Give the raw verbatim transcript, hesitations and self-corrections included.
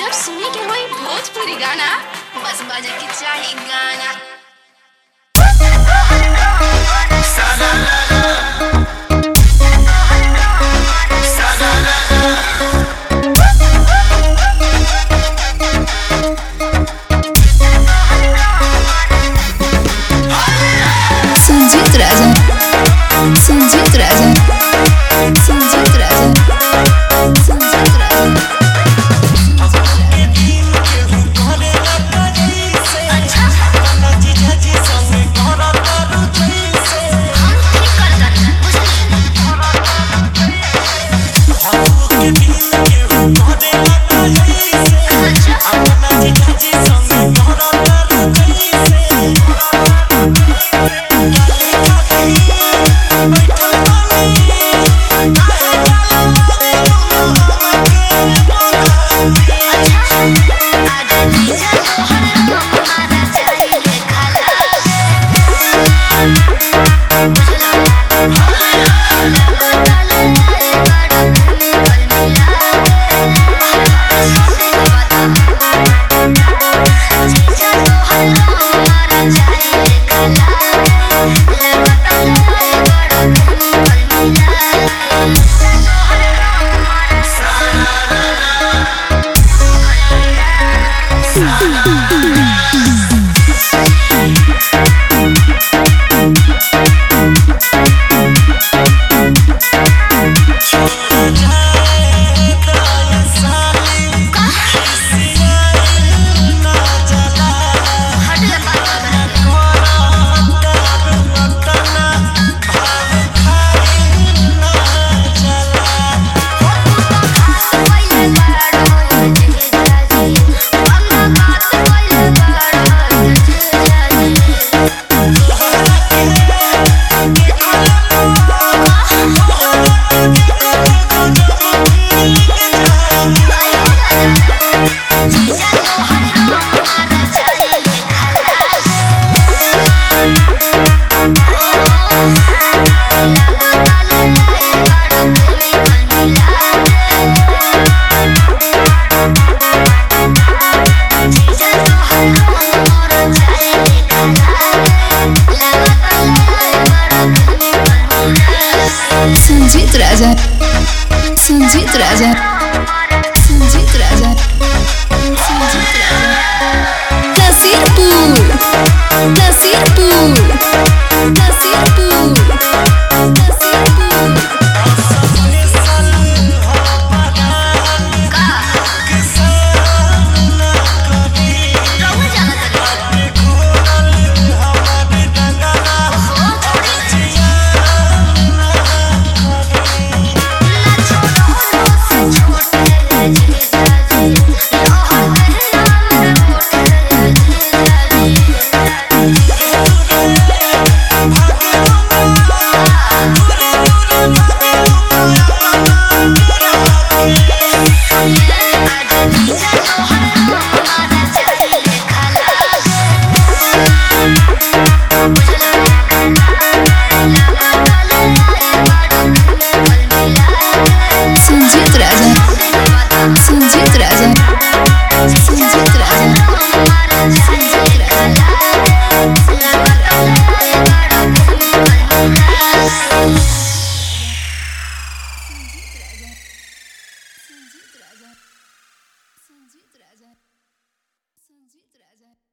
जब सुने के होई भोजपुरी गाना, बस बजे के चाही गाना। संजीत राजा संजीत राजा संजीत राजा संजीत राजा संजीत राजा संजीत राजा संजीत राजा संजीत राजा नसीरपुर नसीरपुर नसीरपुर नसीरपुर संजीत राजा संजीत राजा संजीत राजा संजीत राजा संजीत राजा संजीत राजा संजीत राजा